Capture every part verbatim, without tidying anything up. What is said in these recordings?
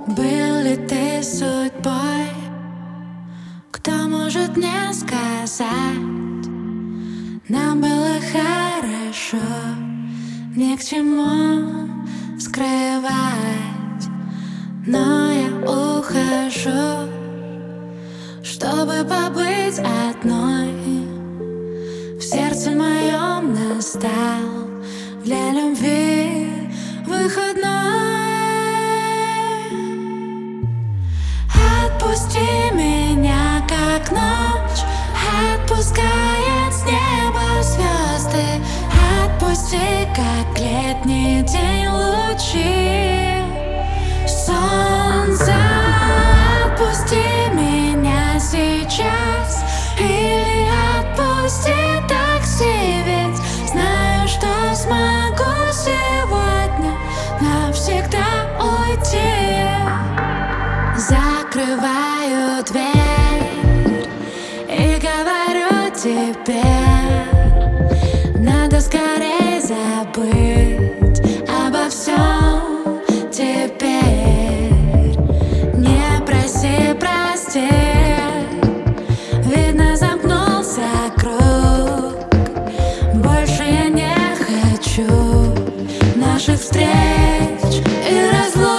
Был ли ты судьбой? Кто может мне сказать? Нам было хорошо, ни к чему скрывать. Но я ухожу, чтобы побыть одной. В сердце моем настал для любви выходной. Отпусти меня, как ночь отпускает с неба звезды. Отпусти, как летний день лучи солнца. Отпусти меня сейчас или отпусти такси, ведь знаю, что смогу сегодня навсегда уйти. Закрываю дверь и говорю тебе: надо скорей забыть обо всем теперь. Не проси простить, видно, замкнулся круг. Больше я не хочу наших встреч и разлук.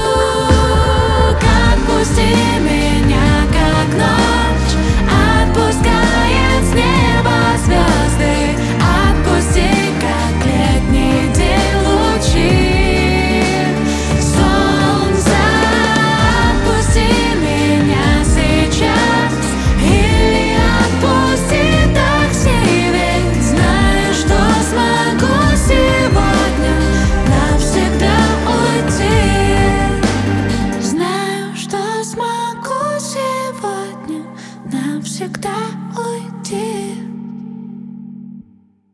Отпусти меня, как ночь отпускает с неба звезды. Отпусти, как летний день лучи солнца. Отпусти меня сейчас или отпусти такси, ведь знаю, что смогу сегодня навсегда уйти. Знаю, что смогу сегодня навсегда уйти.